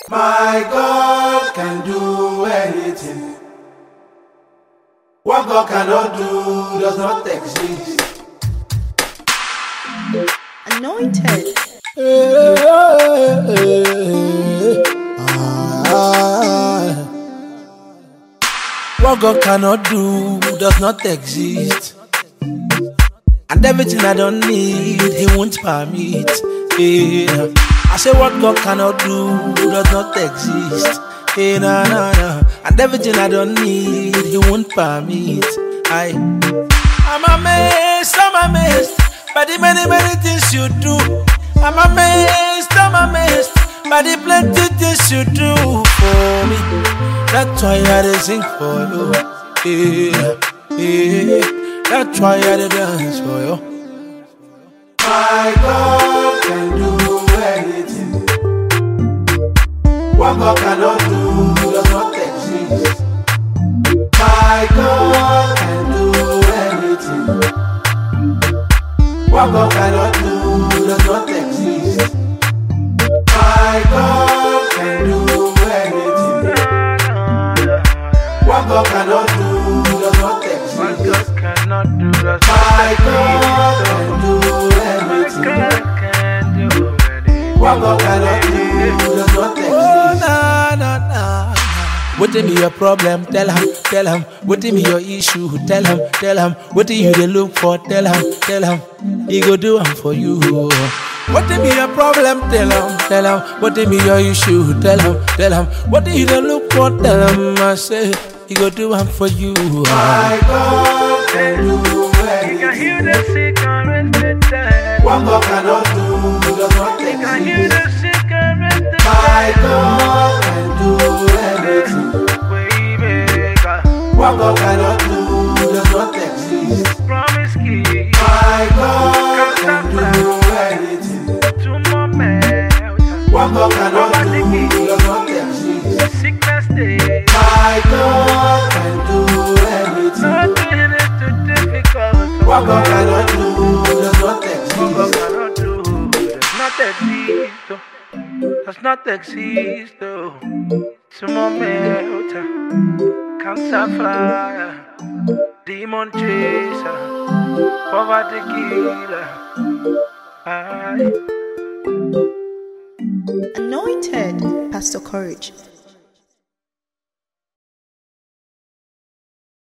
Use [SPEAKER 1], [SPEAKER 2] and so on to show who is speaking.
[SPEAKER 1] My God can do anything. What God cannot do does not exist.
[SPEAKER 2] Anointed.
[SPEAKER 1] What God cannot do does not exist. And everything I don't need, He won't permit. Yeah. I say what God cannot do does not exist. Hey, nah, nah, nah. And everything I don't need, He won't permit. I'm amazed by the many, many things you do. I'm amazed by the plenty things you do for me. That's why I dey sing for you. That's why I dey dance for you. My God can do anything. What God cannot do does not exist. My God can do anything. What God cannot do does not exist. My God can do anything. What God cannot do does not exist.
[SPEAKER 3] What God cannot do does
[SPEAKER 1] My God can do anything. What God cannot do does not exist. Oh, nah, nah, nah. What be your problem? Tell him. What be your issue? Tell him. What do you dey look for? Tell him. He go do 'em for you. What be your problem? Tell him. What be your issue? Tell him. What do you dey look for? Tell him. I say he go do 'em for you. My God can do anything.
[SPEAKER 3] He can heal the sick and raise the dead.
[SPEAKER 1] What God cannot do does not
[SPEAKER 3] He can heal
[SPEAKER 1] exist.
[SPEAKER 3] the sick and raise the
[SPEAKER 1] My
[SPEAKER 3] dead.
[SPEAKER 1] God can do anything.
[SPEAKER 3] Waymaker,
[SPEAKER 1] What God cannot do does not exist.
[SPEAKER 3] promise keep.
[SPEAKER 1] My God can do anything.
[SPEAKER 3] Tomorrow melt.
[SPEAKER 1] What God cannot do does not exist.
[SPEAKER 3] Sickness stay.
[SPEAKER 1] My God can do anything.
[SPEAKER 3] Nothing is too difficult.
[SPEAKER 1] What God cannot do does not
[SPEAKER 3] What God
[SPEAKER 1] exist.
[SPEAKER 3] cannot do does not exist. Tomorrow melt. Cancer flyer. Demon chaser. Poverty killer. Aye.
[SPEAKER 2] Anointed. Pastor Courage.